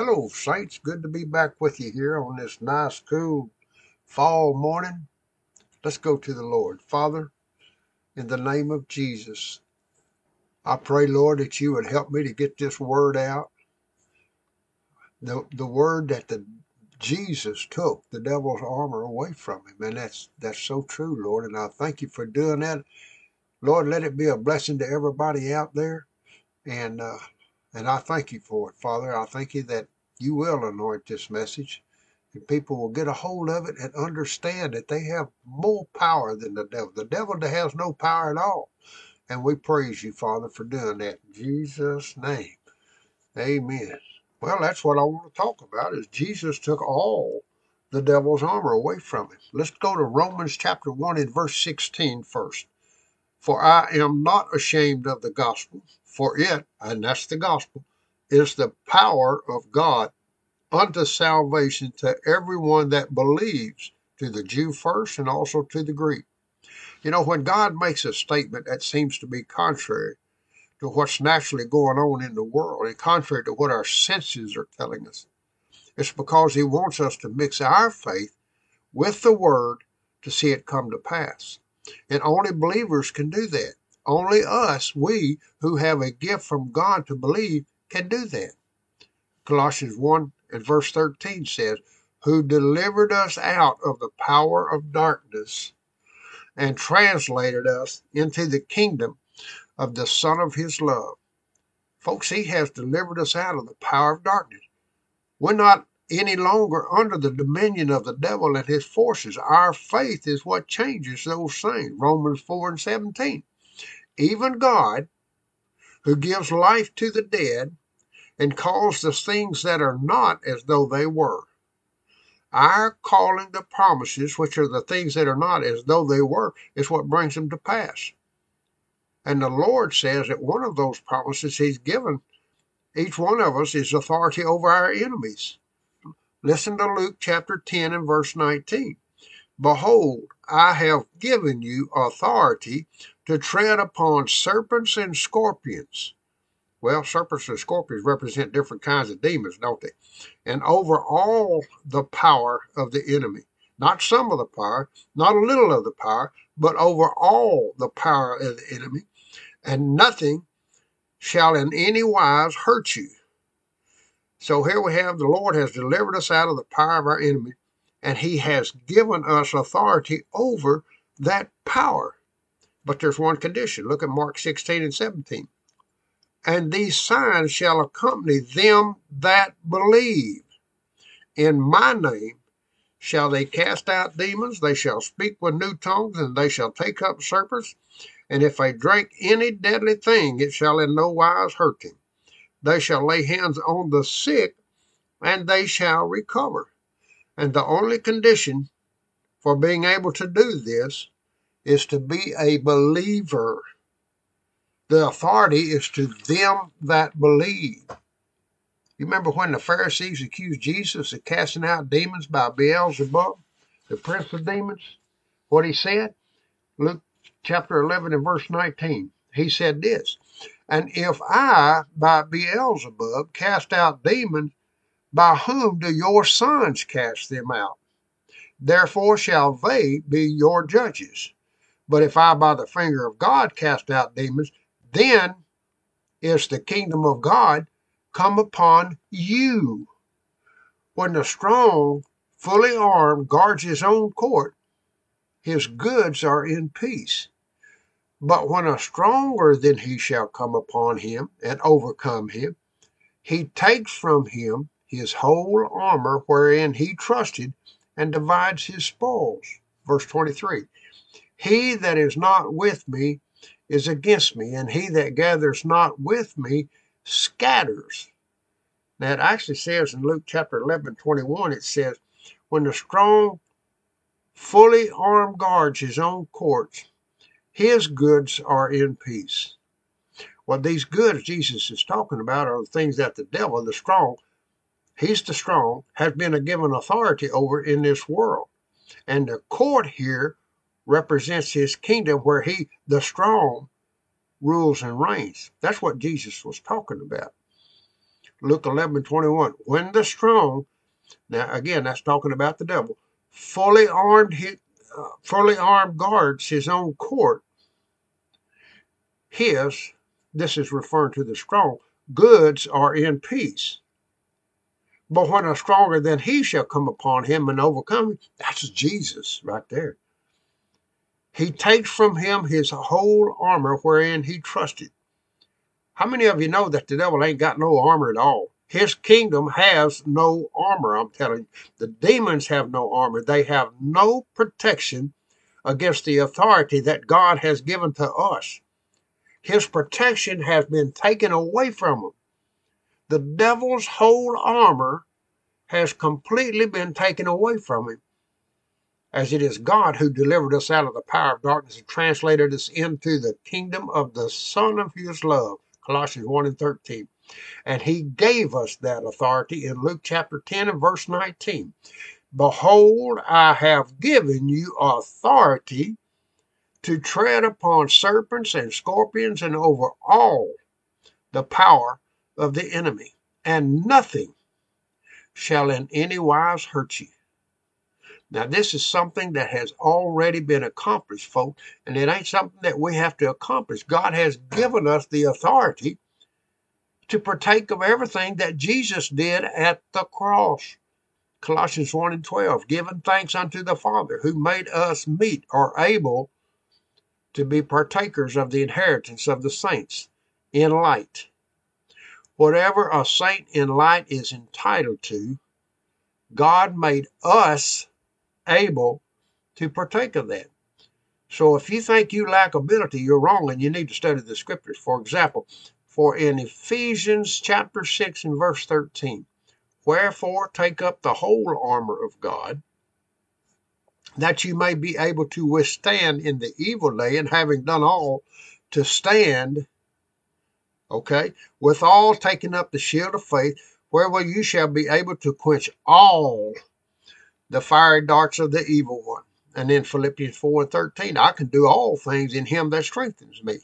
Hello, Saints. Good to be back with you here on this nice, cool fall morning. Let's go to the Lord. Father, in the name of Jesus, I pray, Lord, that you would help me to get this word out. The word that the Jesus took the devil's armor away from him. And that's so true, Lord. And I thank you for doing that. Lord, let it be a blessing to everybody out there. And uh, and I thank you for it, Father. I thank you that you will anoint this message and people will get a hold of it and understand that they have more power than the devil. The devil has no power at all. And we praise you, Father, for doing that. In Jesus' name, amen. Well, that's what I want to talk about is Jesus took all the devil's armor away from him. Let's go to Romans chapter 1 and verse 16 first. For I am not ashamed of the gospel, for it, and that's the gospel, is the power of God unto salvation to everyone that believes, to the Jew first and also to the Greek. You know, when God makes a statement that seems to be contrary to what's naturally going on in the world and contrary to what our senses are telling us, it's because he wants us to mix our faith with the word to see it come to pass. And only believers can do that. Only us, we who have a gift from God to believe, can do that. Colossians 1 and verse 13 says, who delivered us out of the power of darkness and translated us into the kingdom of the Son of his love. Folks, he has delivered us out of the power of darkness. We're not any longer under the dominion of the devil and his forces. Our faith is what changes those things. Romans 4 and 17. Even God, who gives life to the dead and calls the things that are not as though they were. Our calling the promises, which are the things that are not as though they were, is what brings them to pass. And the Lord says that one of those promises he's given each one of us is authority over our enemies. Listen to Luke chapter 10 and verse 19. Behold, I have given you authority to tread upon serpents and scorpions. Well, serpents and scorpions represent different kinds of demons, don't they? And over all the power of the enemy. Not some of the power, not a little of the power, but over all the power of the enemy. And nothing shall in any wise hurt you. So here we have the Lord has delivered us out of the power of our enemy, and he has given us authority over that power. But there's one condition. Look at Mark 16 and 17. And these signs shall accompany them that believe. In my name shall they cast out demons, they shall speak with new tongues, and they shall take up serpents. And if they drink any deadly thing, it shall in no wise hurt them. They shall lay hands on the sick, and they shall recover. And the only condition for being able to do this is to be a believer. The authority is to them that believe. You remember when the Pharisees accused Jesus of casting out demons by Beelzebub, the prince of demons? What he said? Luke chapter 11 and verse 19. He said this, and if I by Beelzebub cast out demons, by whom do your sons cast them out? Therefore shall they be your judges. But if I by the finger of God cast out demons, then is the kingdom of God come upon you. When the strong, fully armed, guards his own court, his goods are in peace. But when a stronger than he shall come upon him and overcome him, he takes from him his whole armor wherein he trusted and divides his spoils. Verse 23. He that is not with me is against me, and he that gathers not with me scatters. Now, it actually says in Luke chapter 11, 21, it says, when the strong, fully armed guards his own courts, his goods are in peace. Well, these goods Jesus is talking about are the things that the devil, the strong, he's the strong, has been given authority over in this world. And the court here represents his kingdom where he, the strong, rules and reigns. That's what Jesus was talking about. Luke 11:21. When the strong, now again, that's talking about the devil, fully armed guards his own court, this is referring to the strong, goods are in peace. But when a stronger than he shall come upon him and overcome him, that's Jesus right there. He takes from him his whole armor wherein he trusted. How many of you know that the devil ain't got no armor at all? His kingdom has no armor, I'm telling you. The demons have no armor. They have no protection against the authority that God has given to us. His protection has been taken away from him. The devil's whole armor has completely been taken away from him, as it is God who delivered us out of the power of darkness and translated us into the kingdom of the Son of his love, Colossians 1:13. And he gave us that authority in Luke chapter 10 and verse 19. Behold, I have given you authority to tread upon serpents and scorpions and over all the power of the enemy, and nothing shall in any wise hurt you. Now, this is something that has already been accomplished, folks, and it ain't something that we have to accomplish. God has given us the authority to partake of everything that Jesus did at the cross. Colossians 1:12, giving thanks unto the Father who made us meet or able to be partakers of the inheritance of the saints in light. Whatever a saint in light is entitled to, God made us able to partake of that. So if you think you lack ability, you're wrong, and you need to study the scriptures. For example, for in Ephesians chapter 6 and verse 13, wherefore take up the whole armor of God, that you may be able to withstand in the evil day, and having done all, to stand, okay, withal taking up the shield of faith, whereby you shall be able to quench all the fiery darts of the evil one. And then Philippians 4:13, I can do all things in him that strengthens me.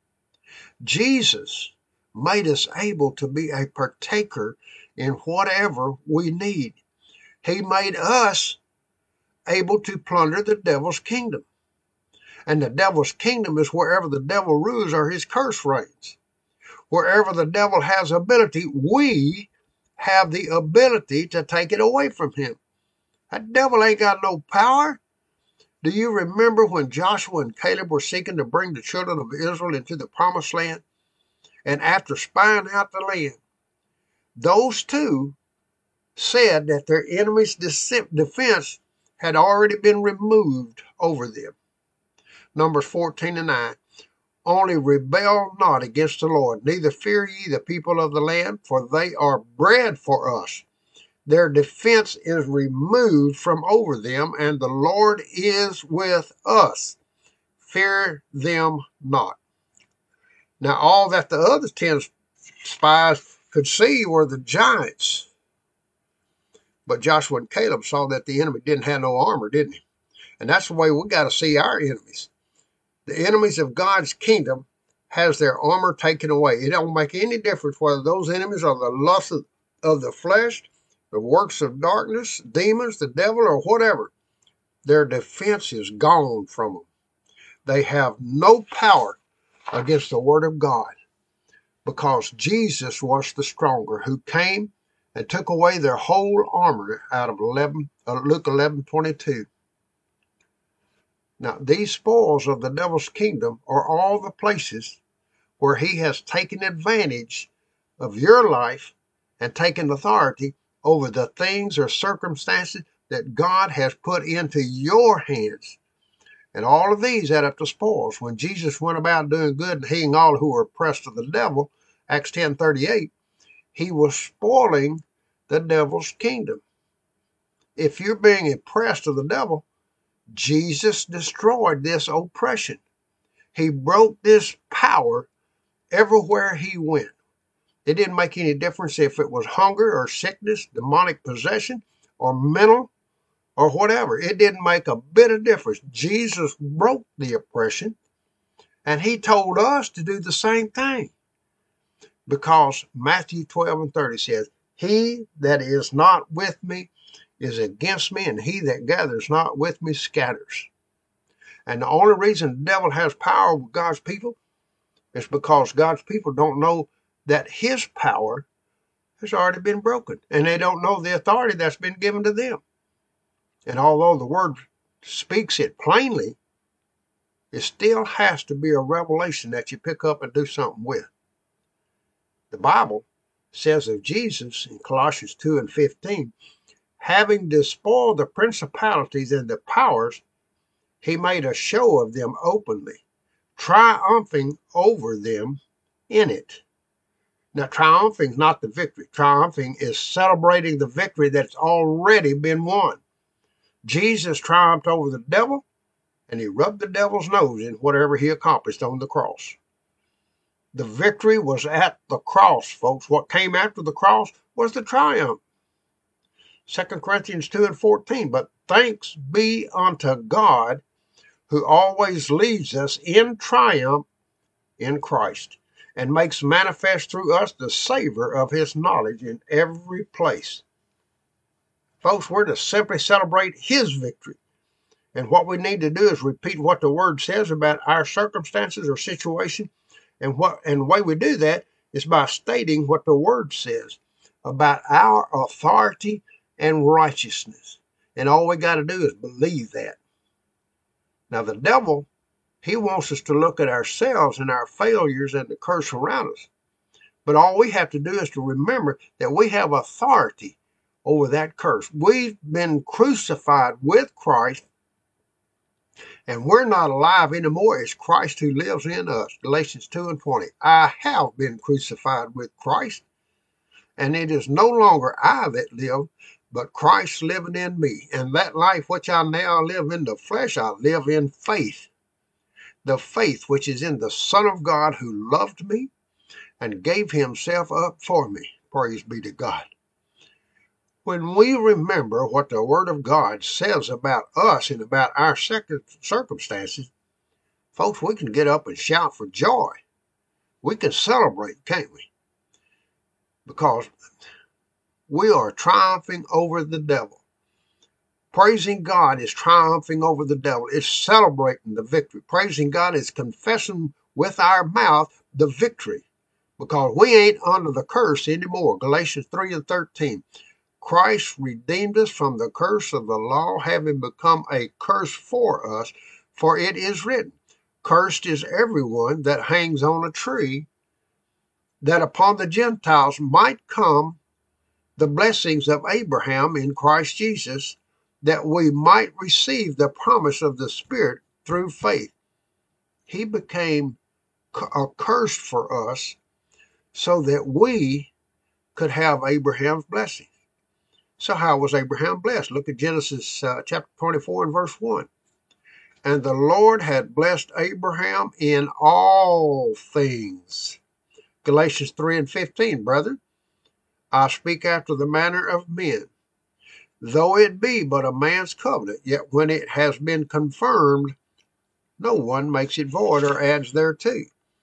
Jesus made us able to be a partaker in whatever we need. He made us able to plunder the devil's kingdom. And the devil's kingdom is wherever the devil rules or his curse reigns. Wherever the devil has ability, we have the ability to take it away from him. That devil ain't got no power. Do you remember when Joshua and Caleb were seeking to bring the children of Israel into the promised land? And after spying out the land, those two said that their enemy's defense had already been removed over them. Numbers 14:9. Only rebel not against the Lord, neither fear ye the people of the land, for they are bread for us. Their defense is removed from over them, and the Lord is with us. Fear them not. Now, all that the other 10 spies could see were the giants. But Joshua and Caleb saw that the enemy didn't have no armor, didn't he? And that's the way we got to see our enemies. The enemies of God's kingdom has their armor taken away. It don't make any difference whether those enemies are the lust of the flesh, the works of darkness, demons, the devil, or whatever. Their defense is gone from them. They have no power against the word of God, because Jesus was the stronger, who came and took away their whole armor out of Luke 11:22. Now, these spoils of the devil's kingdom are all the places where he has taken advantage of your life and taken authority over the things or circumstances that God has put into your hands. And all of these add up to spoils. When Jesus went about doing good and healing all who were oppressed of the devil, Acts 10:38, he was spoiling the devil's kingdom. If you're being oppressed of the devil, Jesus destroyed this oppression. He broke this power everywhere he went. It didn't make any difference if it was hunger or sickness, demonic possession, or mental, or whatever. It didn't make a bit of difference. Jesus broke the oppression, and he told us to do the same thing. Because Matthew 12:30 says, he that is not with me is against me, and he that gathers not with me scatters. And the only reason the devil has power over God's people is because God's people don't know that his power has already been broken, and they don't know the authority that's been given to them. And although the word speaks it plainly, it still has to be a revelation that you pick up and do something with. The Bible says of Jesus in Colossians 2:15, having despoiled the principalities and the powers, he made a show of them openly, triumphing over them in it. Now, triumphing is not the victory. Triumphing is celebrating the victory that's already been won. Jesus triumphed over the devil, and he rubbed the devil's nose in whatever he accomplished on the cross. The victory was at the cross, folks. What came after the cross was the triumph. 2 Corinthians 2:14, but thanks be unto God who always leads us in triumph in Christ, and makes manifest through us the savor of his knowledge in every place. Folks, we're to simply celebrate his victory. And what we need to do is repeat what the word says about our circumstances or situation. And the way we do that is by stating what the word says about our authority and righteousness. And all we got to do is believe that. Now, the devil, he wants us to look at ourselves and our failures and the curse around us. But all we have to do is to remember that we have authority over that curse. We've been crucified with Christ, and we're not alive anymore. It's Christ who lives in us. Galatians 2:20. I have been crucified with Christ, and it is no longer I that live, but Christ living in me. And that life which I now live in the flesh, I live in faith. The faith which is in the Son of God who loved me and gave himself up for me. Praise be to God. When we remember what the Word of God says about us and about our circumstances, folks, we can get up and shout for joy. We can celebrate, can't we? Because we are triumphing over the devil. Praising God is triumphing over the devil. It's celebrating the victory. Praising God is confessing with our mouth the victory, because we ain't under the curse anymore. Galatians 3:13. Christ redeemed us from the curse of the law, having become a curse for us, for it is written, cursed is everyone that hangs on a tree, that upon the Gentiles might come the blessings of Abraham in Christ Jesus, that we might receive the promise of the Spirit through faith. He became a curse for us so that we could have Abraham's blessing. So how was Abraham blessed? Look at Genesis chapter 24 and verse 1. And the Lord had blessed Abraham in all things. Galatians 3:15, brethren, I speak after the manner of men. Though it be but a man's covenant, yet when it has been confirmed, no one makes it void or adds thereto.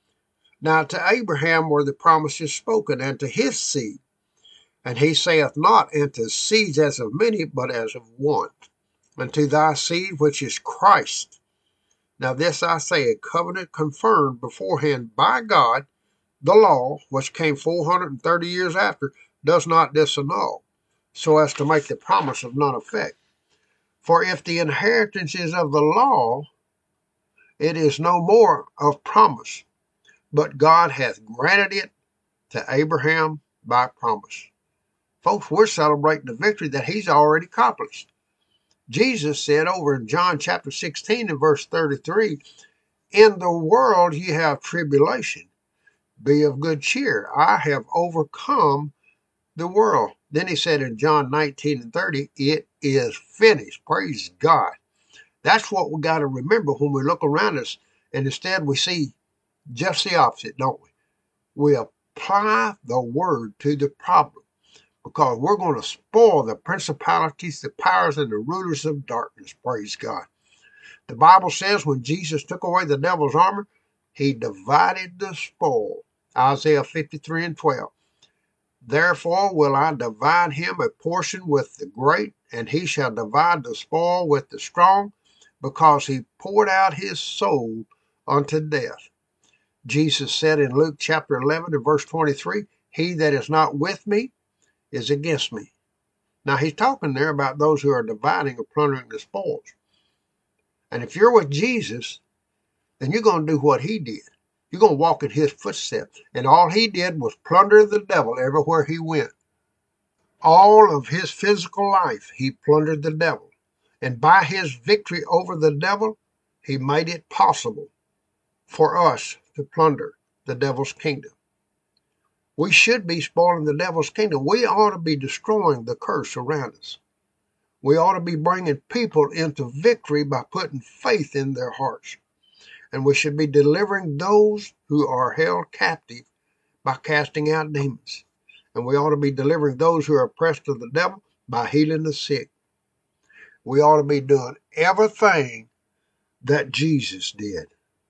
Now to Abraham were the promises spoken, and to his seed. And he saith not unto seeds as of many, but as of one. And to thy seed, which is Christ. Now this I say, a covenant confirmed beforehand by God, the law, which came 430 years after, does not disannul, so as to make the promise of none effect. For if the inheritance is of the law, it is no more of promise, but God hath granted it to Abraham by promise. Folks, we're celebrating the victory that he's already accomplished. Jesus said over in John chapter 16 and verse 33, in the world ye have tribulation. Be of good cheer. I have overcome the world. Then he said in John 19 and 30, it is finished. Praise God. That's what we got to remember when we look around us, and instead we see just the opposite, don't we? We apply the word to the problem, because we're going to spoil the principalities, the powers, and the rulers of darkness. Praise God. The Bible says when Jesus took away the devil's armor, he divided the spoil. Isaiah 53:12. Therefore will I divide him a portion with the great, and he shall divide the spoil with the strong, because he poured out his soul unto death. Jesus said in Luke chapter 11 and verse 23, he that is not with me is against me. Now he's talking there about those who are dividing or plundering the spoils. And if you're with Jesus, then you're going to do what he did. You're going to walk in his footsteps. And all he did was plunder the devil everywhere he went. All of his physical life, he plundered the devil. And by his victory over the devil, he made it possible for us to plunder the devil's kingdom. We should be spoiling the devil's kingdom. We ought to be destroying the curse around us. We ought to be bringing people into victory by putting faith in their hearts. And we should be delivering those who are held captive by casting out demons. And we ought to be delivering those who are oppressed of the devil by healing the sick. We ought to be doing everything that Jesus did.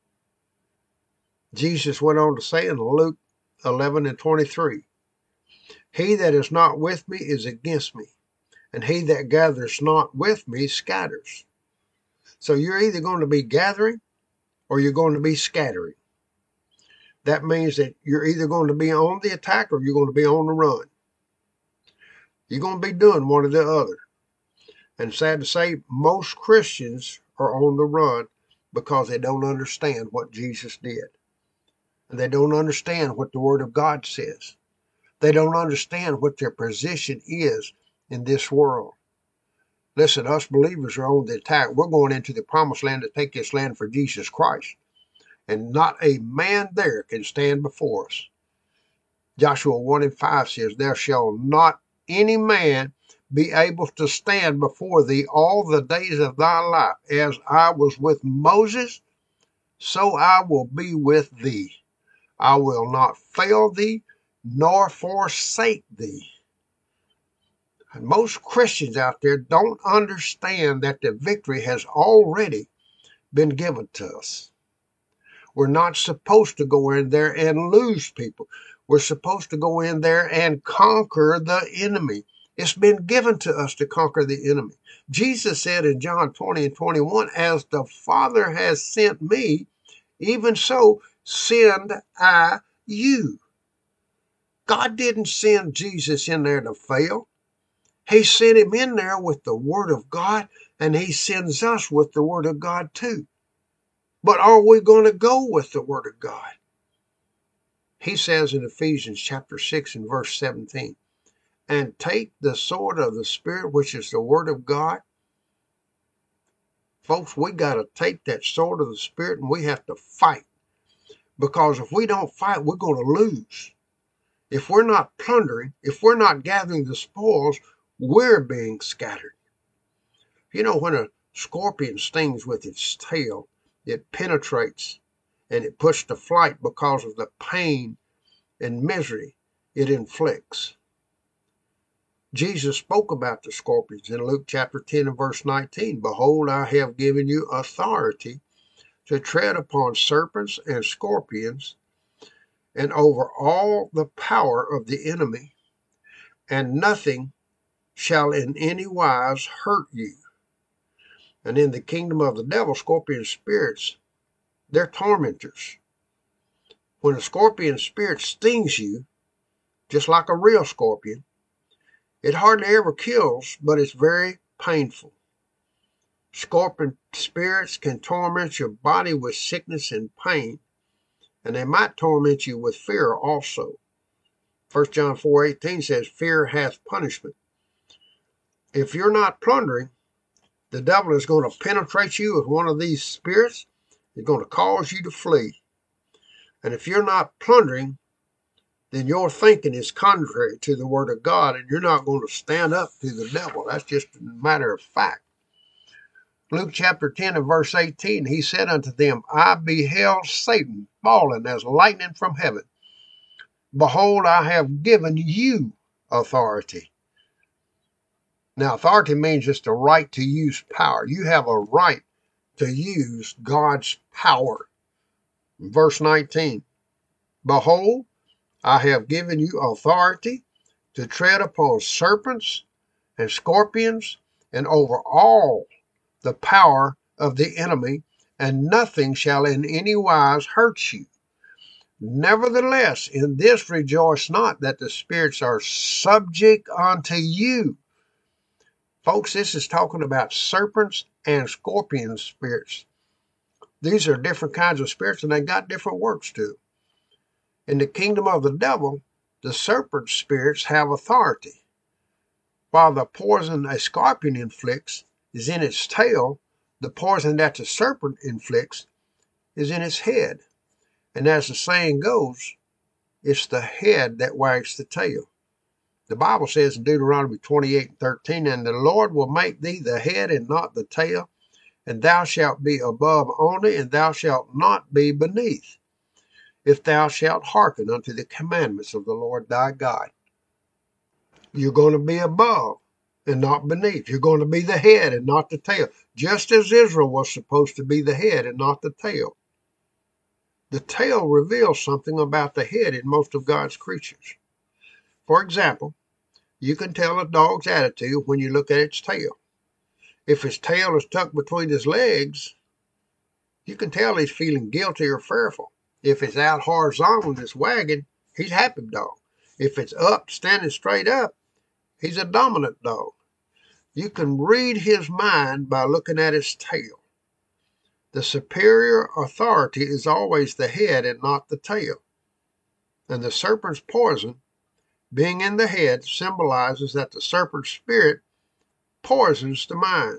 Jesus went on to say in Luke 11:23, he that is not with me is against me, and he that gathers not with me scatters. So you're either going to be gathering or you're going to be scattering. That means that you're either going to be on the attack or you're going to be on the run. You're going to be doing one or the other. And sad to say, most Christians are on the run because they don't understand what Jesus did. And they don't understand what the Word of God says. They don't understand what their position is in this world. Listen, us believers are on the attack. We're going into the promised land to take this land for Jesus Christ. And not a man there can stand before us. Joshua 1:5 says, there shall not any man be able to stand before thee all the days of thy life. As I was with Moses, so I will be with thee. I will not fail thee, nor forsake thee. And most Christians out there don't understand that the victory has already been given to us. We're not supposed to go in there and lose people. We're supposed to go in there and conquer the enemy. It's been given to us to conquer the enemy. Jesus said in John 20:21, as the Father has sent me, even so send I you. God didn't send Jesus in there to fail. He sent him in there with the Word of God, and he sends us with the Word of God too. But are we going to go with the Word of God? He says in Ephesians chapter 6 and verse 17, and take the sword of the Spirit, which is the Word of God. Folks, we got to take that sword of the Spirit and we have to fight. Because if we don't fight, we're going to lose. If we're not plundering, if we're not gathering the spoils, we're being scattered. You know, when a scorpion stings with its tail, it penetrates and it puts to flight because of the pain and misery it inflicts. Jesus spoke about the scorpions in Luke chapter 10 and verse 19. Behold, I have given you authority to tread upon serpents and scorpions and over all the power of the enemy, and nothing shall in any wise hurt you. And in the kingdom of the devil, scorpion spirits, they're tormentors. When a scorpion spirit stings you, just like a real scorpion, it hardly ever kills, but it's very painful. Scorpion spirits can torment your body with sickness and pain, and they might torment you with fear also. 1 John 4:18 says, fear hath punishment. If you're not plundering, the devil is going to penetrate you with one of these spirits. It's going to cause you to flee. And if you're not plundering, then your thinking is contrary to the Word of God, and you're not going to stand up to the devil. That's just a matter of fact. Luke chapter 10 and verse 18, he said unto them, I beheld Satan fallen as lightning from heaven. Behold, I have given you authority. Now, authority means just the right to use power. You have a right to use God's power. Verse 19, behold, I have given you authority to tread upon serpents and scorpions and over all the power of the enemy, and nothing shall in any wise hurt you. Nevertheless, in this rejoice not that the spirits are subject unto you. Folks, this is talking about serpents and scorpion spirits. These are different kinds of spirits, and they got different works too. In the kingdom of the devil, the serpent spirits have authority, while the poison a scorpion inflicts is in its tail. The poison that the serpent inflicts is in its head. And as the saying goes, it's the head that wags the tail. The Bible says in Deuteronomy 28:13, and the Lord will make thee the head and not the tail, and thou shalt be above only, and thou shalt not be beneath, if thou shalt hearken unto the commandments of the Lord thy God. You're going to be above and not beneath. You're going to be the head and not the tail, just as Israel was supposed to be the head and not the tail. The tail reveals something about the head in most of God's creatures. For example, you can tell a dog's attitude when you look at its tail. If his tail is tucked between his legs, you can tell he's feeling guilty or fearful. If it's out horizontal and it's wagging, he's a happy dog. If it's up, standing straight up, he's a dominant dog. You can read his mind by looking at his tail. The superior authority is always the head and not the tail. And the serpent's poison, being in the head, symbolizes that the serpent's spirit poisons the mind.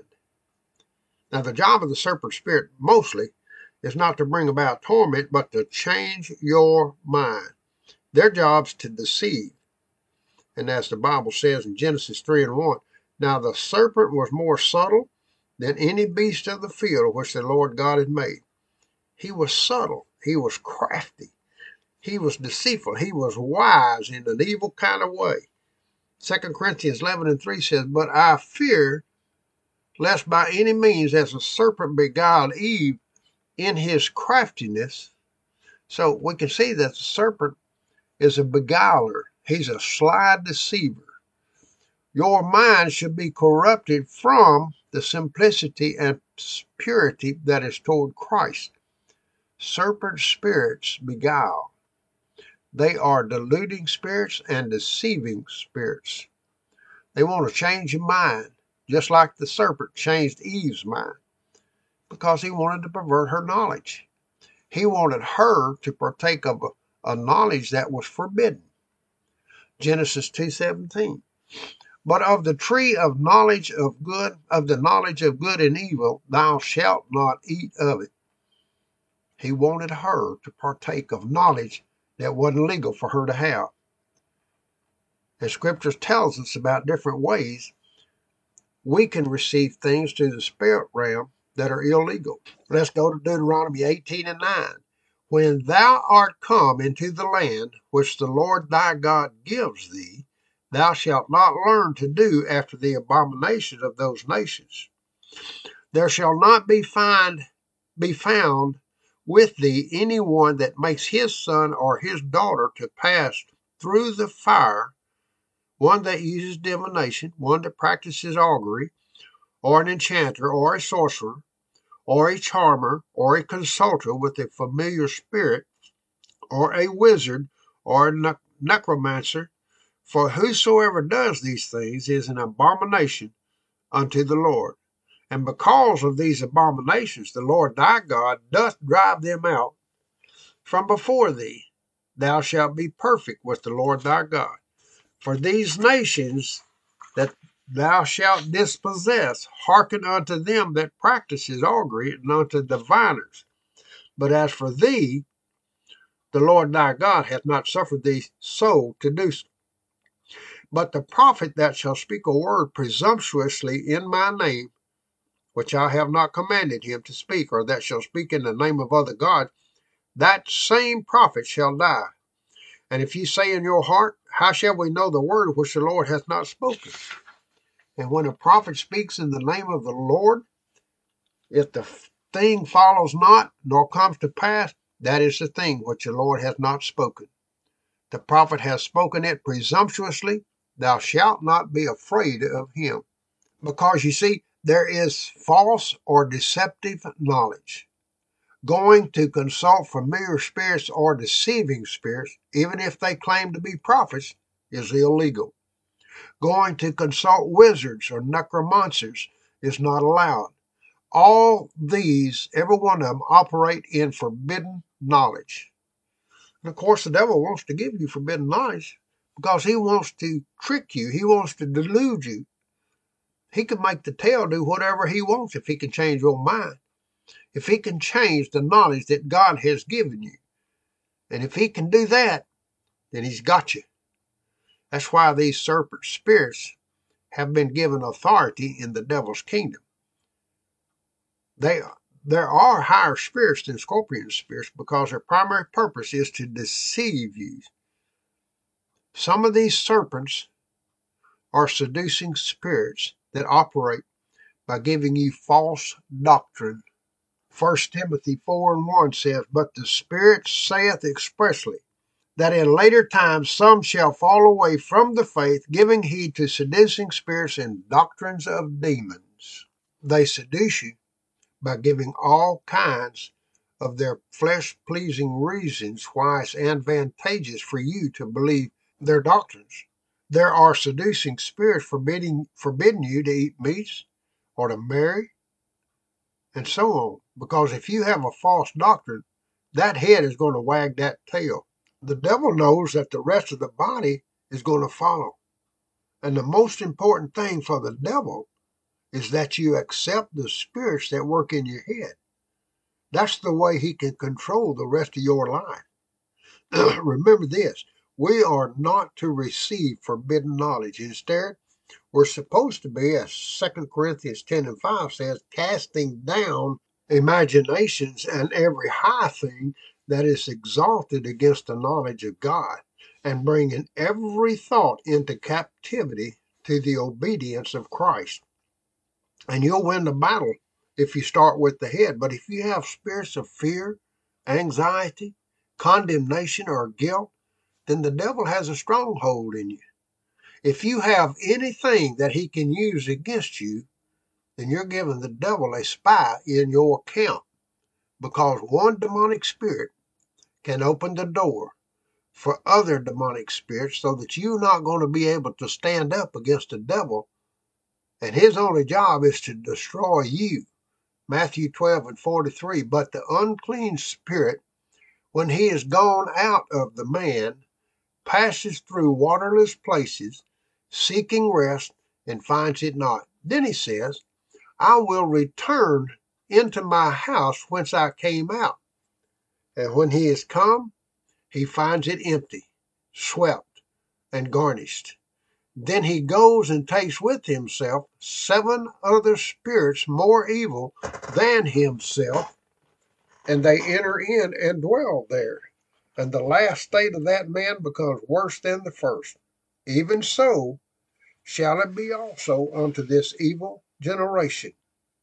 Now, the job of the serpent spirit mostly is not to bring about torment, but to change your mind. Their job's to deceive. And as the Bible says in Genesis 3:1, now the serpent was more subtle than any beast of the field which the Lord God had made. He was subtle. He was crafty. He was deceitful. He was wise in an evil kind of way. 2 Corinthians 11:3 says, but I fear lest by any means as the serpent beguiled Eve in his craftiness. So we can see that the serpent is a beguiler. He's a sly deceiver. Your mind should be corrupted from the simplicity and purity that is toward Christ. Serpent spirits beguile. They are deluding spirits and deceiving spirits. They want to change your mind, just like the serpent changed Eve's mind, because he wanted to pervert her knowledge. He wanted her to partake of a knowledge that was forbidden. Genesis 2:17. But of the tree of knowledge of good, of the knowledge of good and evil, thou shalt not eat of it. He wanted her to partake of knowledge that wasn't legal for her to have. And Scripture tells us about different ways we can receive things through the spirit realm that are illegal. Let's go to Deuteronomy 18:9. When thou art come into the land which the Lord thy God gives thee, thou shalt not learn to do after the abominations of those nations. There shall not be found with thee any one that makes his son or his daughter to pass through the fire, one that uses divination, one that practices augury, or an enchanter, or a sorcerer, or a charmer, or a consulter with a familiar spirit, or a wizard, or a necromancer. For whosoever does these things is an abomination unto the Lord. And because of these abominations, the Lord thy God doth drive them out from before thee. Thou shalt be perfect with the Lord thy God. For these nations that thou shalt dispossess, hearken unto them that practices augury, and unto diviners. But as for thee, the Lord thy God hath not suffered thee so to do so. But the prophet that shall speak a word presumptuously in my name, which I have not commanded him to speak, or that shall speak in the name of other gods, that same prophet shall die. And if ye say in your heart, how shall we know the word which the Lord hath not spoken? And when a prophet speaks in the name of the Lord, if the thing follows not, nor comes to pass, that is the thing which the Lord hath not spoken. The prophet has spoken it presumptuously. Thou shalt not be afraid of him. Because you see, there is false or deceptive knowledge. Going to consult familiar spirits or deceiving spirits, even if they claim to be prophets, is illegal. Going to consult wizards or necromancers is not allowed. All these, every one of them, operate in forbidden knowledge. And of course, the devil wants to give you forbidden knowledge because he wants to trick you. He wants to delude you. He can make the tail do whatever he wants if he can change your mind. If he can change the knowledge that God has given you. And if he can do that, then he's got you. That's why these serpent spirits have been given authority in the devil's kingdom. There are higher spirits than scorpion spirits because their primary purpose is to deceive you. Some of these serpents are seducing spirits that operate by giving you false doctrine. 1 Timothy 4:1 says, But the Spirit saith expressly, that in later times some shall fall away from the faith, giving heed to seducing spirits and doctrines of demons. They seduce you by giving all kinds of their flesh-pleasing reasons why it's advantageous for you to believe their doctrines. There are seducing spirits forbidding you to eat meats or to marry, and so on. Because if you have a false doctrine, that head is going to wag that tail. The devil knows that the rest of the body is going to follow. And the most important thing for the devil is that you accept the spirits that work in your head. That's the way he can control the rest of your life. Remember this, we are not to receive forbidden knowledge. Instead, we're supposed to be, as 2 Corinthians 10:5 says, casting down imaginations and every high thing that is exalted against the knowledge of God, and bringing every thought into captivity to the obedience of Christ. And you'll win the battle if you start with the head. But if you have spirits of fear, anxiety, condemnation, or guilt, then the devil has a stronghold in you. If you have anything that he can use against you, then you're giving the devil a spy in your camp, because one demonic spirit can open the door for other demonic spirits so that you're not going to be able to stand up against the devil, and his only job is to destroy you. Matthew 12:43, but the unclean spirit, when he is gone out of the man, passes through waterless places, seeking rest, and finds it not. Then he says, I will return into my house whence I came out. And when he is come, he finds it empty, swept, and garnished. Then he goes and takes with himself 7 other spirits more evil than himself, and they enter in and dwell there. And the last state of that man becomes worse than the first. Even so shall it be also unto this evil generation.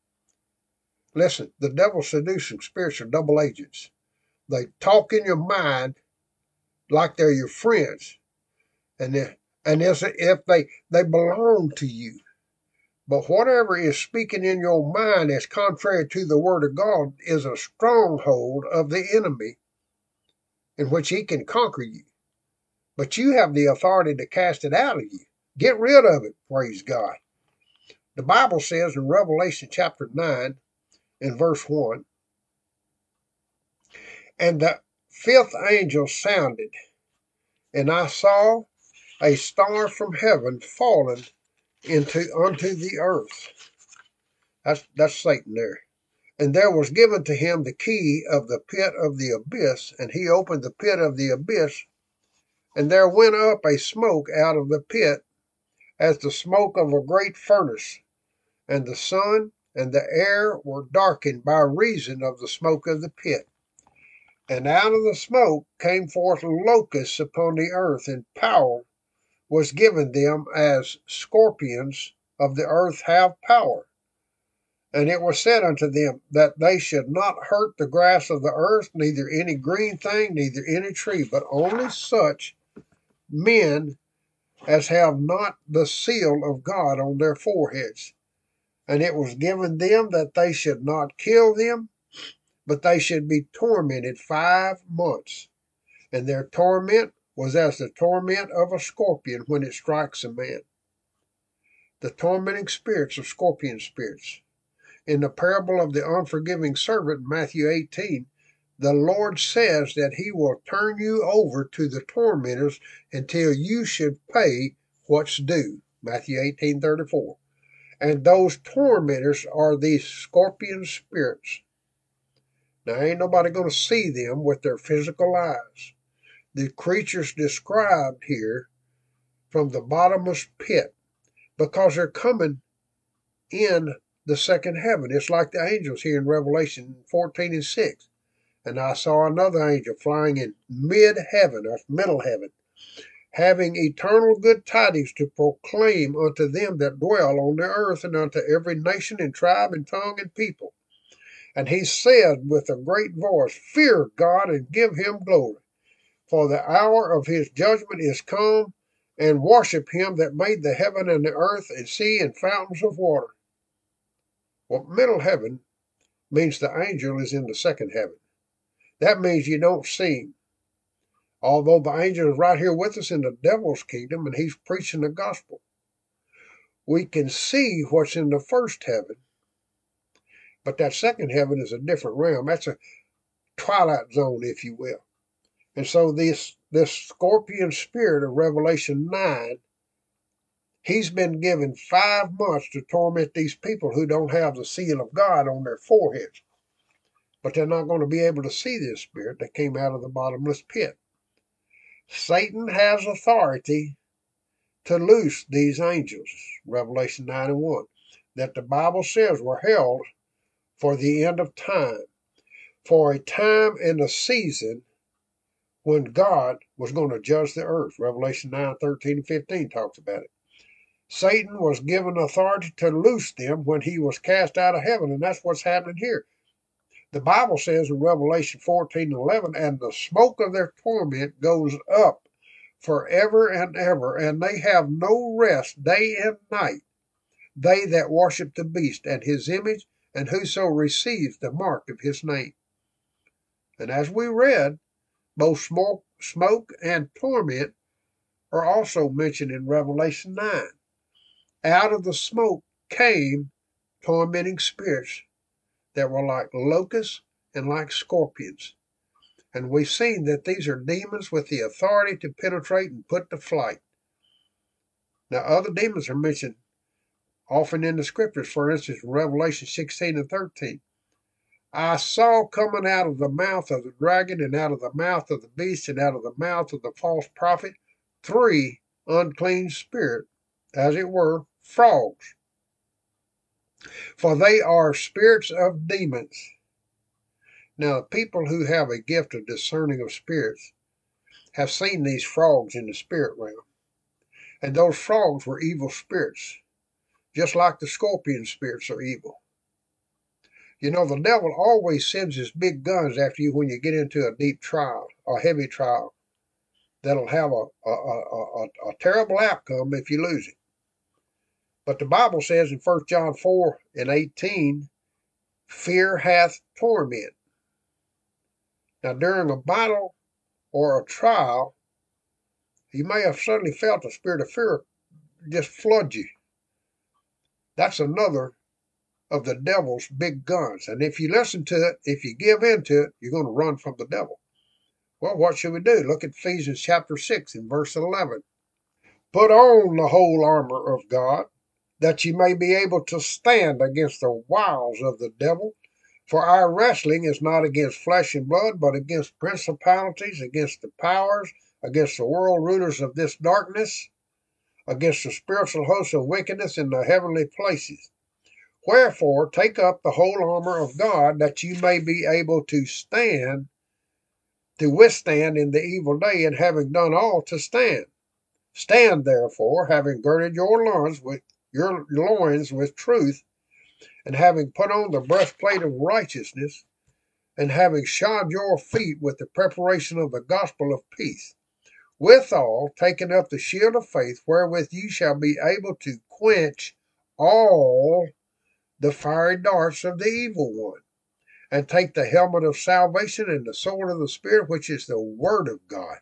Listen, the devil's seducing spirits are double agents. They talk in your mind like they're your friends, and as if they belong to you. But whatever is speaking in your mind as contrary to the word of God is a stronghold of the enemy in which he can conquer you. But you have the authority to cast it out of you. Get rid of it, praise God. The Bible says in Revelation chapter 9 and verse 1, and the 5th angel sounded, and I saw a star from heaven fallen unto the earth. That's Satan there. And there was given to him the key of the pit of the abyss, and he opened the pit of the abyss, and there went up a smoke out of the pit, as the smoke of a great furnace, and the sun and the air were darkened by reason of the smoke of the pit. And out of the smoke came forth locusts upon the earth, and power was given them as scorpions of the earth have power. And it was said unto them that they should not hurt the grass of the earth, neither any green thing, neither any tree, but only such men as have not the seal of God on their foreheads. And it was given them that they should not kill them, but they should be tormented 5 months. And their torment was as the torment of a scorpion when it strikes a man. The tormenting spirits of scorpion spirits. In the parable of the unforgiving servant, Matthew 18, the Lord says that he will turn you over to the tormentors until you should pay what's due. Matthew 18:34. And those tormentors are these scorpion spirits. Now, ain't nobody going to see them with their physical eyes. The creatures described here from the bottomless pit, because they're coming in the second heaven. It's like the angels here in Revelation 14:6. And I saw another angel flying in mid-heaven, or middle heaven, having eternal good tidings to proclaim unto them that dwell on the earth, and unto every nation and tribe and tongue and people. And he said with a great voice, Fear God and give him glory, for the hour of his judgment is come, and worship him that made the heaven and the earth and sea and fountains of water. Well, middle heaven means the angel is in the second heaven. That means you don't see him. Although the angel is right here with us in the devil's kingdom and he's preaching the gospel. We can see what's in the first heaven, but that second heaven is a different realm. That's a twilight zone, if you will. And so this scorpion spirit of Revelation 9, he's been given 5 months to torment these people who don't have the seal of God on their foreheads. But they're not going to be able to see this spirit that came out of the bottomless pit. Satan has authority to loose these angels, Revelation 9:1, that the Bible says were held for the end of time, for a time and a season when God was going to judge the earth. Revelation 9:13-15 talks about it. Satan was given authority to loose them when he was cast out of heaven, and that's what's happening here. The Bible says in Revelation 14:11, and the smoke of their torment goes up forever and ever, and they have no rest day and night, they that worship the beast and his image, and whoso receives the mark of his name. And as we read, both smoke and torment are also mentioned in Revelation 9. Out of the smoke came tormenting spirits that were like locusts and like scorpions. And we've seen that these are demons with the authority to penetrate and put to flight. Now, other demons are mentioned often in the scriptures, for instance, Revelation 16:13. I saw coming out of the mouth of the dragon, and out of the mouth of the beast, and out of the mouth of the false prophet, 3 unclean spirits, as it were, frogs. For they are spirits of demons. Now, people who have a gift of discerning of spirits have seen these frogs in the spirit realm. And those frogs were evil spirits, just like the scorpion spirits are evil. You know, the devil always sends his big guns after you when you get into a deep trial, a heavy trial, that'll have a terrible outcome if you lose it. But the Bible says in 1 John 4:18, fear hath torment. Now, during a battle or a trial, you may have suddenly felt the spirit of fear just flood you. That's another of the devil's big guns. And if you listen to it, if you give in to it, you're going to run from the devil. Well, what should we do? Look at Ephesians chapter 6 and verse 11. Put on the whole armor of God, that ye may be able to stand against the wiles of the devil. For our wrestling is not against flesh and blood, but against principalities, against the powers, against the world rulers of this darkness, against the spiritual hosts of wickedness in the heavenly places. Wherefore, take up the whole armor of God, that you may be able to stand, to withstand in the evil day, and having done all, to stand. Stand therefore, having girded your loins with truth, and having put on the breastplate of righteousness, and having shod your feet with the preparation of the gospel of peace. Withal, taking up the shield of faith, wherewith ye shall be able to quench all the fiery darts of the evil one, and take the helmet of salvation and the sword of the Spirit, which is the word of God.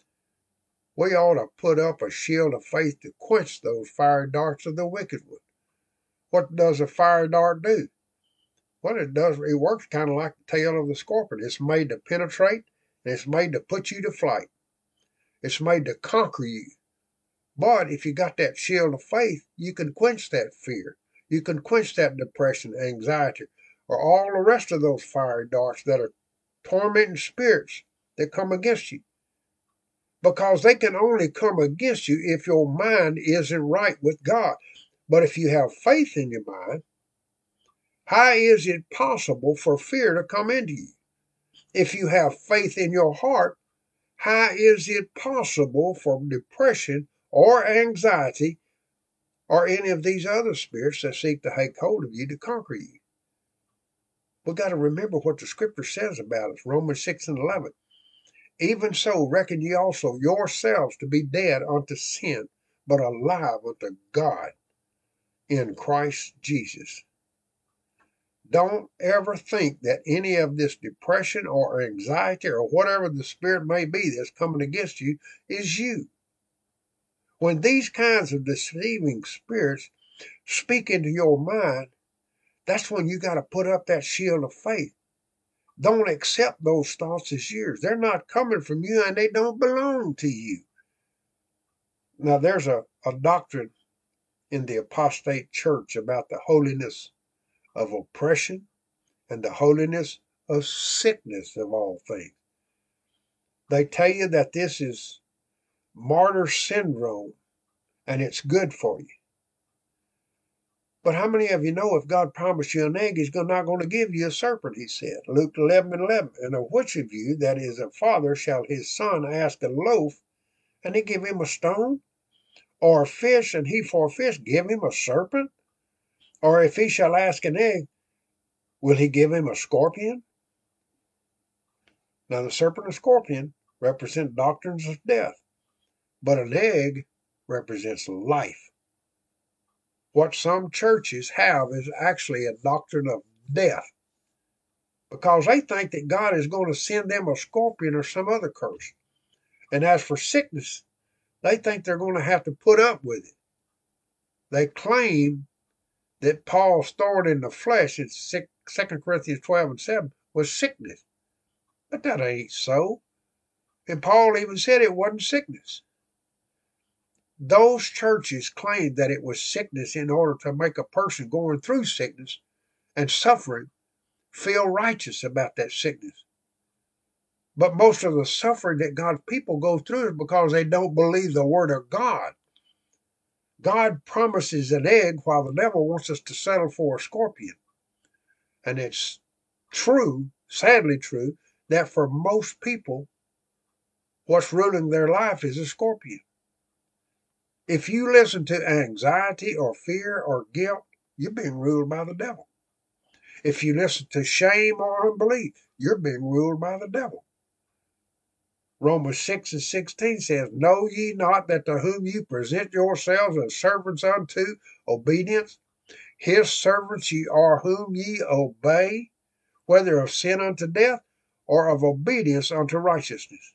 We ought to put up a shield of faith to quench those fiery darts of the wicked one. What does a fiery dart do? What it does, it works kind of like the tail of the scorpion. It's made to penetrate, and it's made to put you to flight. It's made to conquer you. But if you got that shield of faith, you can quench that fear. You can quench that depression, anxiety, or all the rest of those fiery darts that are tormenting spirits that come against you. Because they can only come against you if your mind isn't right with God. But if you have faith in your mind, how is it possible for fear to come into you? If you have faith in your heart, how is it possible for depression or anxiety or any of these other spirits that seek to take hold of you to conquer you? We've got to remember what the scripture says about us, Romans 6:11. Even so reckon ye also yourselves to be dead unto sin, but alive unto God in Christ Jesus. Don't ever think that any of this depression or anxiety or whatever the spirit may be that's coming against you is you. When these kinds of deceiving spirits speak into your mind, that's when you got to put up that shield of faith. Don't accept those thoughts as yours. They're not coming from you and they don't belong to you. Now, there's a doctrine in the apostate church about the holiness of oppression and the holiness of sickness of all things. They tell you that this is martyr syndrome and it's good for you. But how many of you know if God promised you an egg, he's not going to give you a serpent, he said. Luke 11:11. And of which of you that is a father shall his son ask a loaf, and he give him a stone? Or a fish, and he for a fish give him a serpent? Or if he shall ask an egg, will he give him a scorpion? Now the serpent and scorpion represent doctrines of death, but an egg represents life. What some churches have is actually a doctrine of death, because they think that God is going to send them a scorpion or some other curse. And as for sickness, they think they're going to have to put up with it. They claim that Paul's thorn in the flesh in 2 Corinthians 12:7 was sickness. But that ain't so. And Paul even said it wasn't sickness. Those churches claimed that it was sickness in order to make a person going through sickness and suffering feel righteous about that sickness. But most of the suffering that God's people go through is because they don't believe the word of God. God promises an egg while the devil wants us to settle for a scorpion. And it's true, sadly true, that for most people, what's ruling their life is a scorpion. If you listen to anxiety or fear or guilt, you're being ruled by the devil. If you listen to shame or unbelief, you're being ruled by the devil. Romans 6:16 says, Know ye not that to whom you present yourselves as servants unto obedience, his servants ye are whom ye obey, whether of sin unto death or of obedience unto righteousness.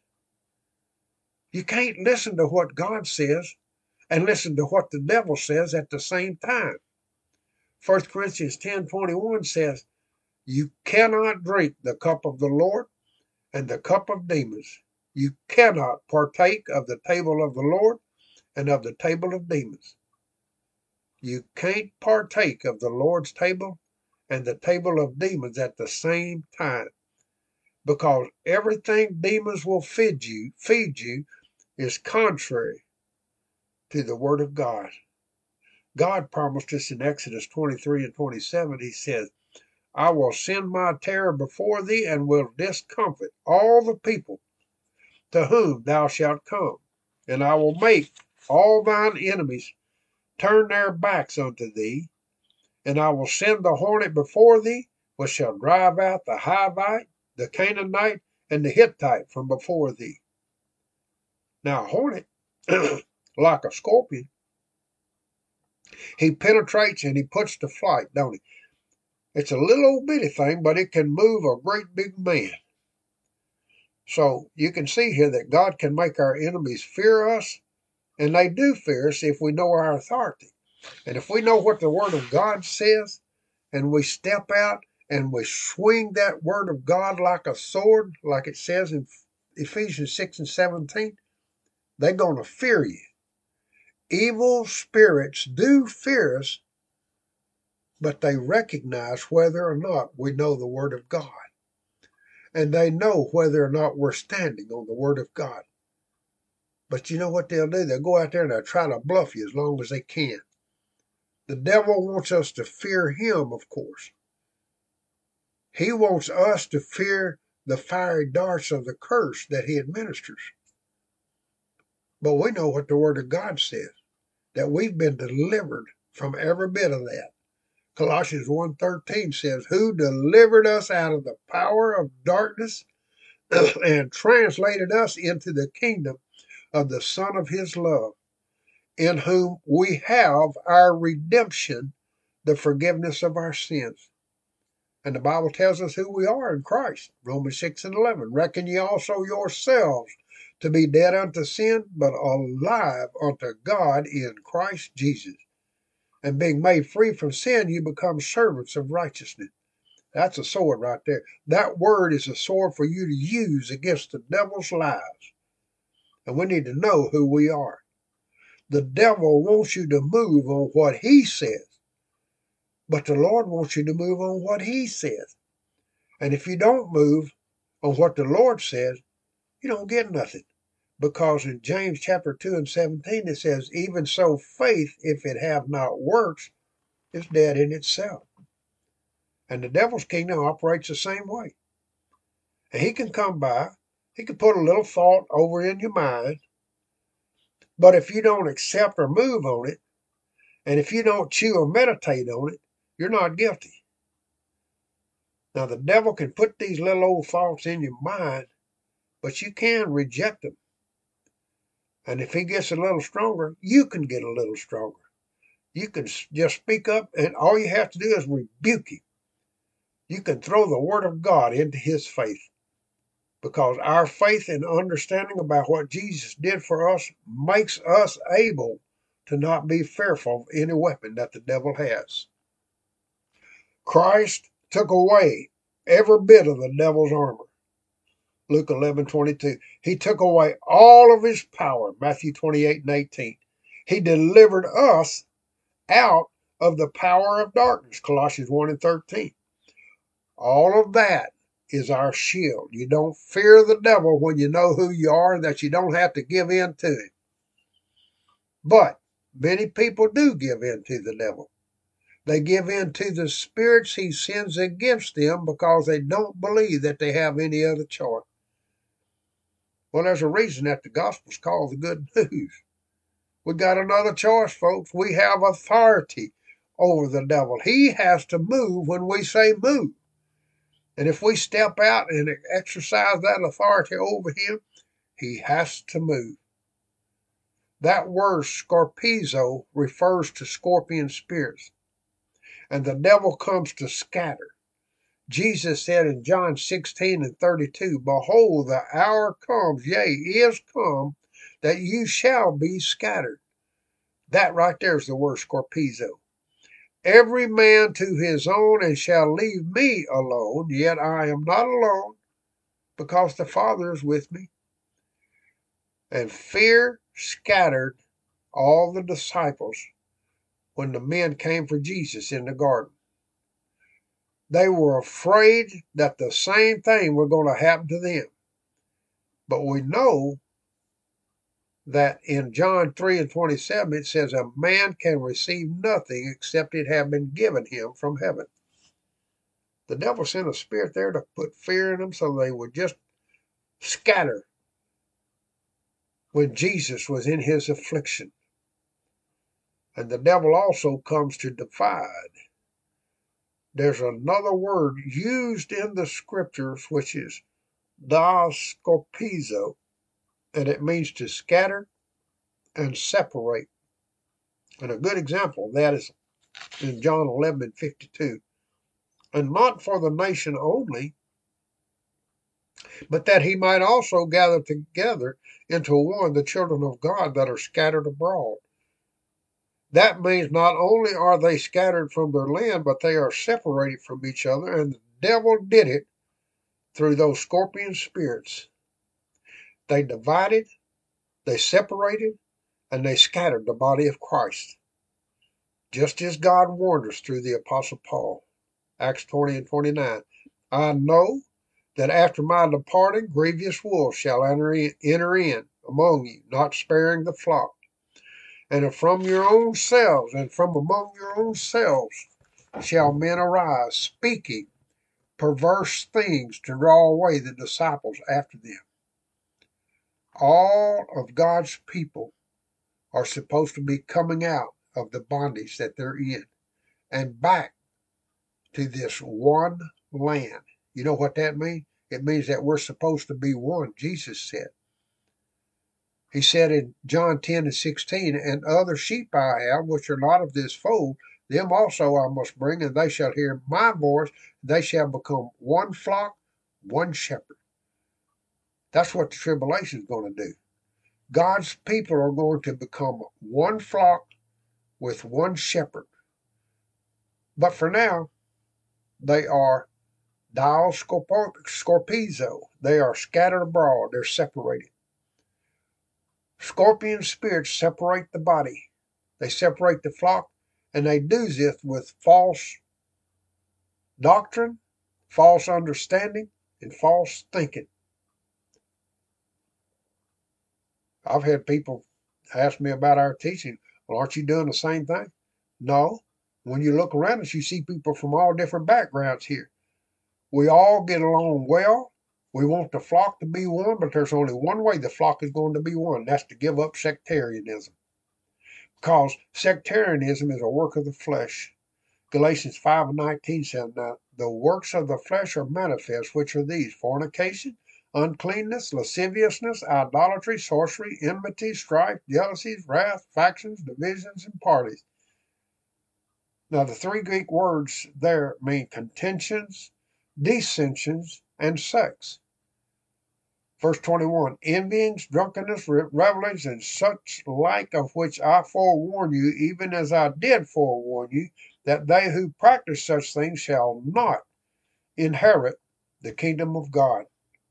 You can't listen to what God says and listen to what the devil says at the same time. 1 Corinthians 10:21 says, You cannot drink the cup of the Lord and the cup of demons. You cannot partake of the table of the Lord and of the table of demons. You can't partake of the Lord's table and the table of demons at the same time, because everything demons will feed you is contrary to the word of God. God promised us in Exodus 23:27, he says, I will send my terror before thee and will discomfit all the people to whom thou shalt come. And I will make all thine enemies turn their backs unto thee. And I will send the hornet before thee, which shall drive out the Hivite, the Canaanite, and the Hittite from before thee. Now, a hornet, like a scorpion, he penetrates and he puts to flight, don't he? It's a little old bitty thing, but it can move a great big man. So you can see here that God can make our enemies fear us, and they do fear us if we know our authority. And if we know what the Word of God says, and we step out and we swing that Word of God like a sword, like it says in Ephesians 6 and 17, they're going to fear you. Evil spirits do fear us, but they recognize whether or not we know the Word of God. And they know whether or not we're standing on the Word of God. But you know what they'll do? They'll go out there and they'll try to bluff you as long as they can. The devil wants us to fear him, of course. He wants us to fear the fiery darts of the curse that he administers. But we know what the Word of God says, that we've been delivered from every bit of that. Colossians 1:13 says, who delivered us out of the power of darkness and translated us into the kingdom of the Son of his love, in whom we have our redemption, the forgiveness of our sins. And the Bible tells us who we are in Christ. Romans 6 and 11. Reckon ye also yourselves to be dead unto sin, but alive unto God in Christ Jesus. And being made free from sin, you become servants of righteousness. That's a sword right there. That word is a sword for you to use against the devil's lies. And we need to know who we are. The devil wants you to move on what he says, but the Lord wants you to move on what he says. And if you don't move on what the Lord says, you don't get nothing. Because in James chapter 2 and 17, it says, even so faith, if it have not works, is dead in itself. And the devil's kingdom operates the same way. And he can come by, he can put a little thought over in your mind, but if you don't accept or move on it, and if you don't chew or meditate on it, you're not guilty. Now, the devil can put these little old thoughts in your mind, but you can reject them. And if he gets a little stronger, you can get a little stronger. You can just speak up, and all you have to do is rebuke him. You can throw the Word of God into his face, because our faith and understanding about what Jesus did for us makes us able to not be fearful of any weapon that the devil has. Christ took away every bit of the devil's armor. Luke 11:22. He took away all of his power. Matthew 28 and 18. He delivered us out of the power of darkness. Colossians 1 and 13. All of that is our shield. You don't fear the devil when you know who you are and that you don't have to give in to him. But many people do give in to the devil. They give in to the spirits he sends against them because they don't believe that they have any other choice. Well, there's a reason that the gospel's called the good news. We got another choice, folks. We have authority over the devil. He has to move when we say move. And if we step out and exercise that authority over him, he has to move. That word scorpizo refers to scorpion spirits. And the devil comes to scatter. Jesus said in John 16 and 32, behold, the hour comes, yea, is come, that you shall be scattered. That right there is the word scorpizo. Every man to his own, and shall leave me alone, yet I am not alone, because the Father is with me. And fear scattered all the disciples when the men came for Jesus in the garden. They were afraid that the same thing was going to happen to them. But we know that in John 3 and 27, it says, a man can receive nothing except it have been given him from heaven. The devil sent a spirit there to put fear in them so they would just scatter when Jesus was in his affliction. And the devil also comes to divide. There's another word used in the scriptures, which is dascorpizo, and it means to scatter and separate. And a good example of that is in John 11:52. And not for the nation only, but that he might also gather together into one the children of God that are scattered abroad. That means not only are they scattered from their land, but they are separated from each other, and the devil did it through those scorpion spirits. They divided, they separated, and they scattered the body of Christ, just as God warned us through the Apostle Paul. Acts 20:29. I know that after my departing, grievous wolves shall enter in among you, not sparing the flock. And from your own selves, and from among your own selves, shall men arise, speaking perverse things to draw away the disciples after them. All of God's people are supposed to be coming out of the bondage that they're in and back to this one land. You know what that means? It means that we're supposed to be one, Jesus said. He said in John 10:16, and other sheep I have, which are not of this fold, them also I must bring, and they shall hear my voice, they shall become one flock, one shepherd. That's what the tribulation is going to do. God's people are going to become one flock with one shepherd. But for now, they are dioscorpizo. They are scattered abroad. They're separated. Scorpion spirits separate the body. They separate the flock, and they do this with false doctrine, false understanding, and false thinking. I've had people ask me about our teaching. Well, aren't you doing the same thing? No. When you look around us, you see people from all different backgrounds here. We all get along well. We want the flock to be one, but there's only one way the flock is going to be one. That's to give up sectarianism. Because sectarianism is a work of the flesh. Galatians 5:19 says, now the works of the flesh are manifest, which are these: fornication, uncleanness, lasciviousness, idolatry, sorcery, enmity, strife, jealousies, wrath, factions, divisions, and parties. Now the three Greek words there mean contentions, dissensions, and sex. Verse 21, envyings, drunkenness, revelings, and such like, of which I forewarn you, even as I did forewarn you, that they who practice such things shall not inherit the kingdom of God.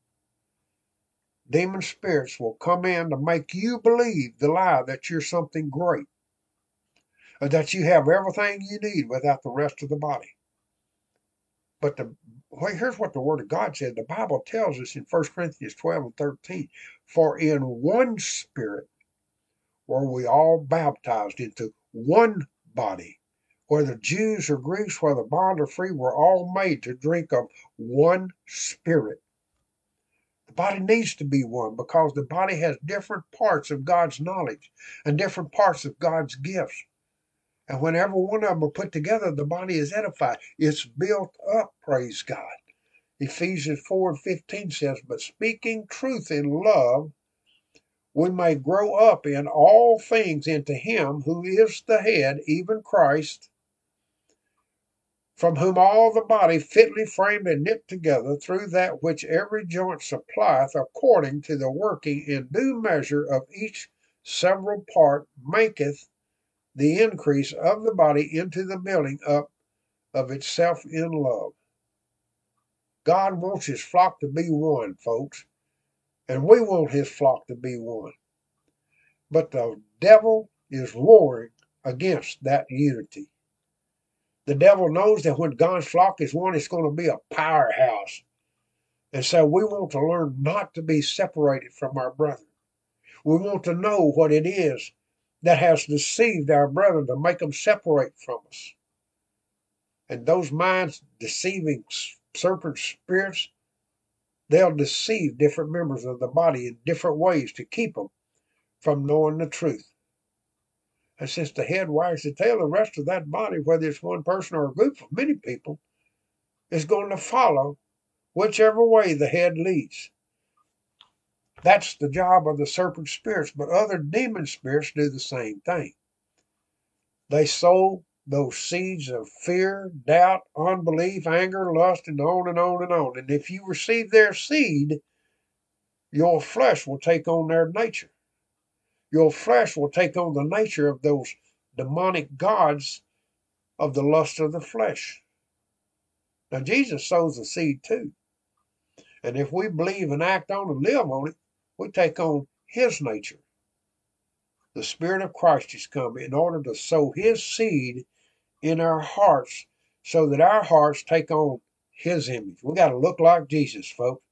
Demon spirits will come in to make you believe the lie that you're something great, or that you have everything you need without the rest of the body. But here's what the Word of God said. The Bible tells us in 1 Corinthians 12:13, for in one Spirit were we all baptized into one body, whether Jews or Greeks, whether bond or free, were all made to drink of one Spirit. The body needs to be one because the body has different parts of God's knowledge and different parts of God's gifts. And whenever one of them are put together, the body is edified. It's built up, praise God. Ephesians 4:15 says, but speaking truth in love, we may grow up in all things into him who is the head, even Christ, from whom all the body fitly framed and knit together through that which every joint supplieth, according to the working in due measure of each several part, maketh the increase of the body into the building up of itself in love. God wants his flock to be one, folks, and we want his flock to be one. But the devil is warring against that unity. The devil knows that when God's flock is one, it's going to be a powerhouse. And so we want to learn not to be separated from our brethren. We want to know what it is that has deceived our brethren to make them separate from us. And those minds deceiving serpent spirits, they'll deceive different members of the body in different ways to keep them from knowing the truth. And since the head wags the tail, the rest of that body, whether it's one person or a group of many people, is going to follow whichever way the head leads. That's the job of the serpent spirits, but other demon spirits do the same thing. They sow those seeds of fear, doubt, unbelief, anger, lust, and on and on and on. And if you receive their seed, your flesh will take on their nature. Your flesh will take on the nature of those demonic gods of the lust of the flesh. Now, Jesus sows the seed too. And if we believe and act on and live on it, we take on his nature. The Spirit of Christ has come in order to sow his seed in our hearts so that our hearts take on his image. We got to look like Jesus, folks.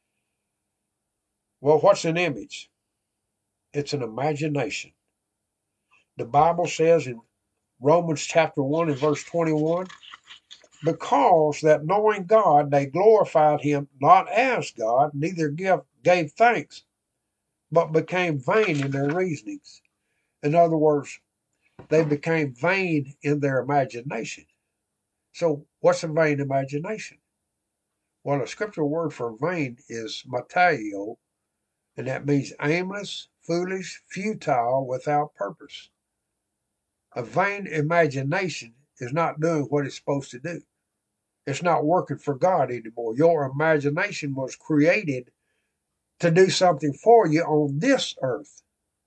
Well, what's an image? It's an imagination. The Bible says in Romans chapter 1 and verse 21, because that knowing God, they glorified him not as God, neither gave thanks, but became vain in their reasonings. In other words, they became vain in their imagination. So, what's a vain imagination? Well, a scriptural word for vain is mateo, and that means aimless, foolish, futile, without purpose. A vain imagination is not doing what it's supposed to do. It's not working for God anymore. Your imagination was created to do something for you on this earth.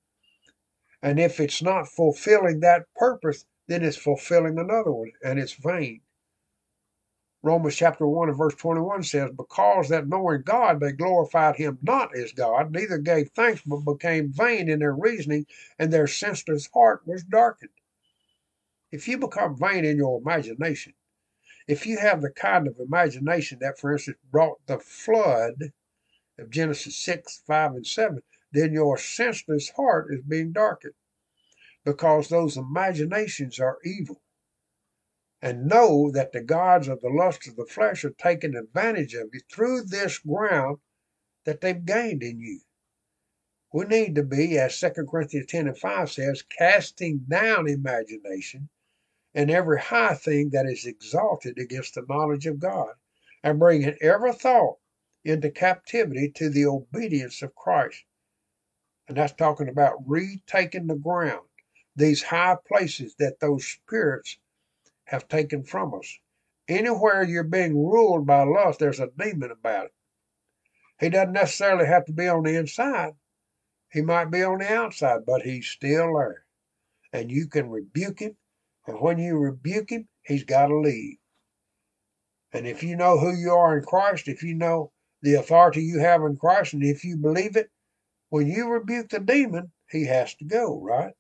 And if it's not fulfilling that purpose, then it's fulfilling another one, and it's vain. Romans chapter 1 and verse 21 says, because that knowing God, they glorified him not as God, neither gave thanks, but became vain in their reasoning, and their senseless heart was darkened. If you become vain in your imagination, if you have the kind of imagination that, for instance, brought the flood of Genesis 6, 5, and 7, then your senseless heart is being darkened because those imaginations are evil. And know that the gods of the lust of the flesh are taking advantage of you through this ground that they've gained in you. We need to be, as 2 Corinthians 10 and 5 says, casting down imagination and every high thing that is exalted against the knowledge of God, and bringing every thought into captivity to the obedience of Christ. And that's talking about retaking the ground, these high places that those spirits have taken from us. Anywhere you're being ruled by lust, there's a demon about it. He doesn't necessarily have to be on the inside. He might be on the outside, but he's still there. And you can rebuke him. And when you rebuke him, he's got to leave. And if you know who you are in Christ, if you know the authority you have in Christ, and if you believe it, when you rebuke the demon, he has to go, right?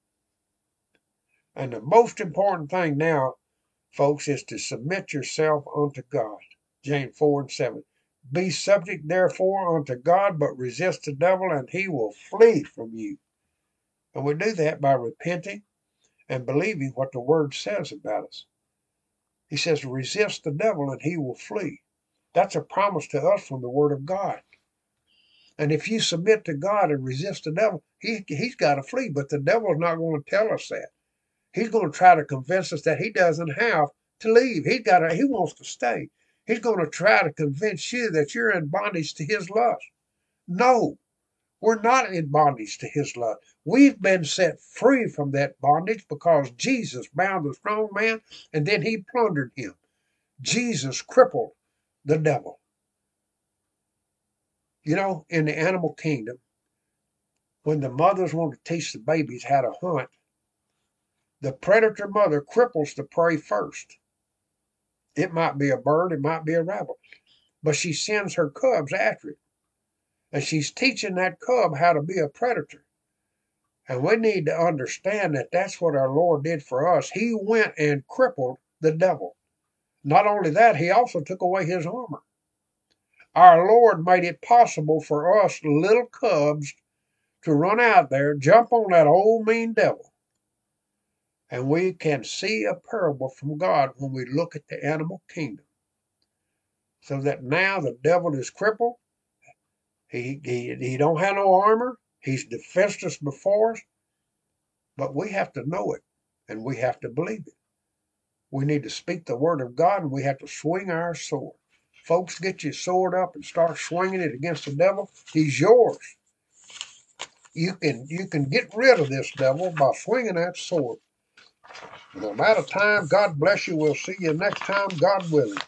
And the most important thing now, folks, is to submit yourself unto God. James 4 and 7. Be subject, therefore, unto God, but resist the devil, and he will flee from you. And we do that by repenting and believing what the Word says about us. He says, resist the devil, and he will flee. That's a promise to us from the Word of God. And if you submit to God and resist the devil, he's got to flee. But the devil's not going to tell us that. He's going to try to convince us that he doesn't have to leave. He wants to stay. He's going to try to convince you that you're in bondage to his lust. No, we're not in bondage to his lust. We've been set free from that bondage because Jesus bound the strong man and then he plundered him. Jesus crippled the devil. You know, in the animal kingdom, when the mothers want to teach the babies how to hunt, the predator mother cripples the prey first. It might be a bird, it might be a rabbit, but she sends her cubs after it. And she's teaching that cub how to be a predator. And we need to understand that that's what our Lord did for us. He went and crippled the devil. Not only that, he also took away his armor. Our Lord made it possible for us little cubs to run out there, jump on that old mean devil. And we can see a parable from God when we look at the animal kingdom. So that now the devil is crippled. He don't have no armor. He's defenseless before us. But we have to know it, and we have to believe it. We need to speak the word of God, and we have to swing our sword. Folks, get your sword up and start swinging it against the devil. He's yours. You can get rid of this devil by swinging that sword. And I'm out of time. God bless you. We'll see you next time, God willing.